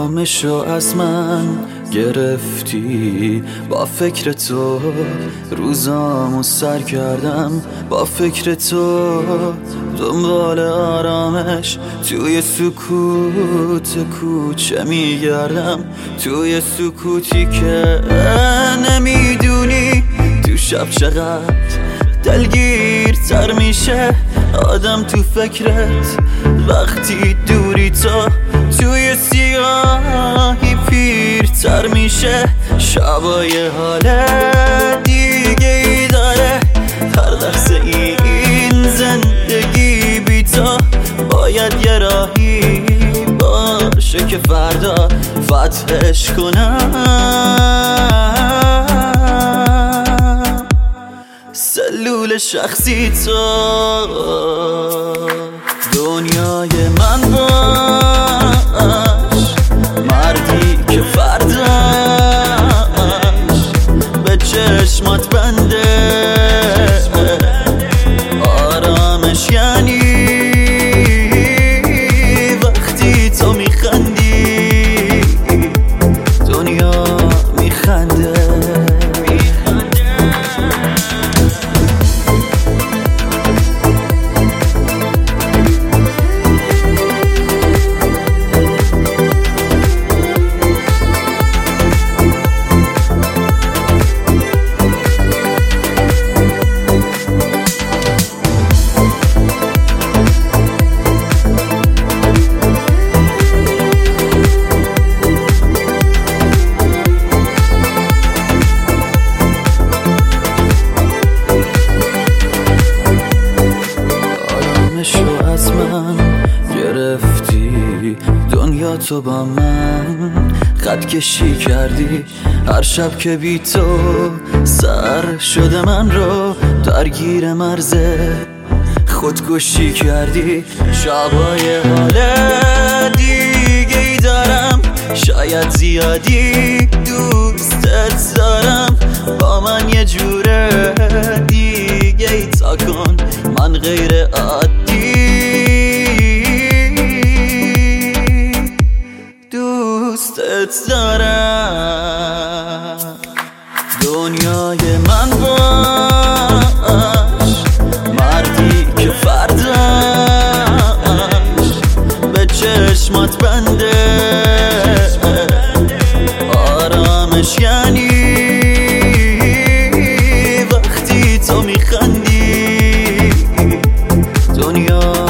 آرامشو از من گرفتی، با فکر تو روزامو سر کردم، با فکر تو دنبال آرامش توی سکوت کوچه میگردم، توی سکوتی که نمیدونی تو شب چقدر دلگیرتر میشه آدم تو فکرت وقتی دوری تو، توی سیاهی پیرتر میشه شبای حال دیگه ای داره، هر لحظه این زندگی بی تو باید یه راهی باشه که فردا فتحش کنم. سلول شخصی تو دنیای من باش، مردی که فرداش به چشمات بنده، آرامش یعنی وقتی تو میخندی دنیا میخنده. از من گرفتی دنیا، تو با من خط کشی کردی، هر شب که بی تو سر شده من رو درگیر مرز خودکشی کردی، شبای حال دیگه ای دارم، شاید زیادی دوستت دارم، با من یه جوره دیگه ای تا کن، من غیر عادی دوستت دارم. دنیای من باش، مردی که فرداش به چشمات بنده، آرامش یعنی وقتی تو میخندی دنیا